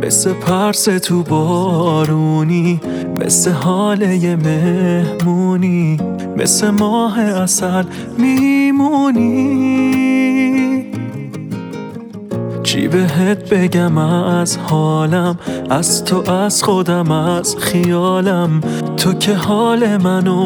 مثل پرس تو بارونی، مثل حال یه مهمونی، مثل ماه عسل میمونی. چی بهت بگم از حالم، از تو، از خودم، از خیالم، تو که حال منو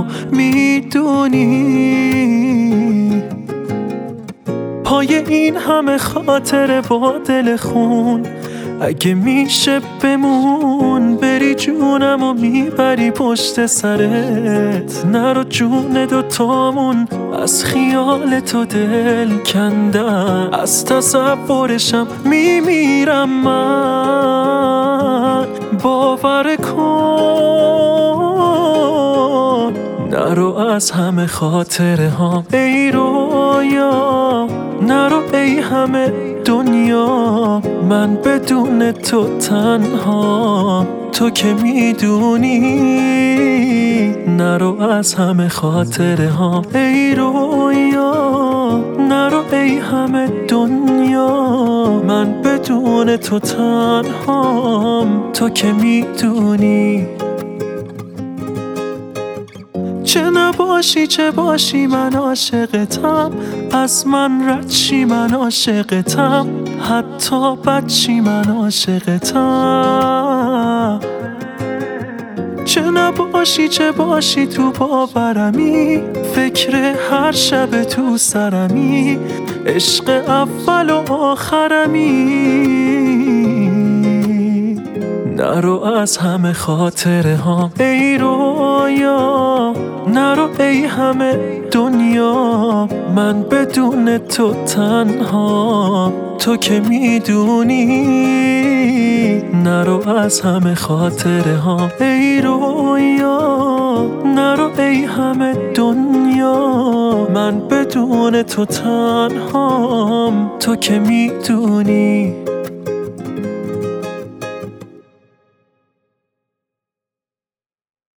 میدونی. پای این همه خاطره با دل خون، اگه میشه بمون، بری جونم و میبری پشت سرت. نرو جون دوتامون، از خیال تو دل کندم، از تصورشم میمیرم من. باور کن نرو از همه خاطره ها ای رویا، نرو ای همه دنیا، من بدون تو تنها، تو که میدونی. نرو از همه خاطره ها ای رویا، نرو ای همه دنیا، من بدون تو تنهام، تو که میدونی. چه نباشی چه باشی من عاشقتم، از من رد شی من عاشقتم، حتی بد شی من عاشقتم. چه نباشی چه باشی تو باورمی، فکر هر شب تو سرمی، عشق اول و آخرمی. نرو از همه خاطره ها ای رویا، نرو ای همه دنیا، من بدون تو تنها، تو که میدونی. نرو از همه خاطره ها ای رویا، نرو ای همه دنیا، من بدون تو تنهام، تو که میدونی.